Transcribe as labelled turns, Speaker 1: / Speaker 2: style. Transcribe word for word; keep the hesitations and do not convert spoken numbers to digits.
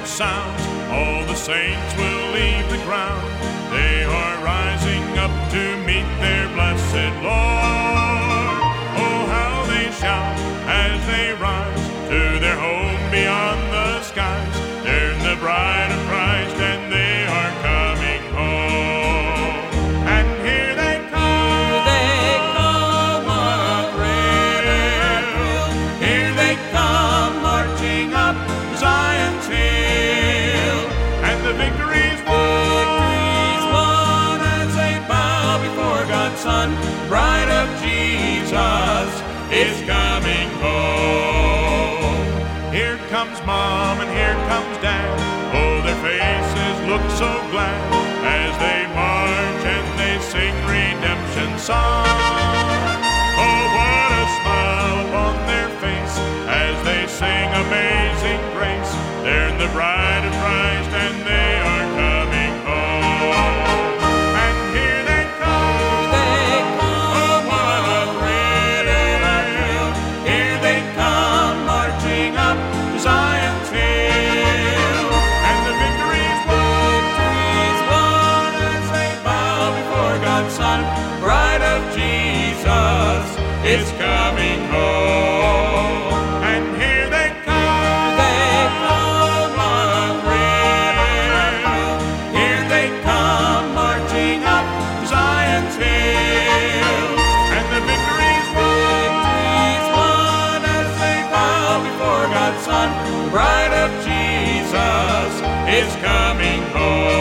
Speaker 1: sounds, all the saints will leave the ground. They are rising up to meet their blessed Lord. Oh, how they shout as they rise to their home beyond the skies. They're the bride of Christ and they are coming home. And here they come,
Speaker 2: They come
Speaker 1: on a thrill. Here they come marching up Zion's hill. And the victory's won,
Speaker 2: Victory's won
Speaker 1: as they bow before God's Son. Bride of Jesus is coming home. Here comes Mom and here comes Dad. Oh, their faces look so glad as they march and they sing redemption song. Oh, what a smile upon their face as they sing Amazing Grace. They're the bride of Christ and they are coming home. And here they come,
Speaker 2: They come
Speaker 1: what a thrill. Here they come marching up Zion's hill. And the victory's won,
Speaker 2: Victory's won
Speaker 1: as they bow before God's Son. Bride of Jesus is coming home. And here they come,
Speaker 2: They come
Speaker 1: what a thrill. Here they come marching up Zion's hill. And the victory's won,
Speaker 2: Victory's won
Speaker 1: as they bow before God's Son. The bride of Jesus is coming home.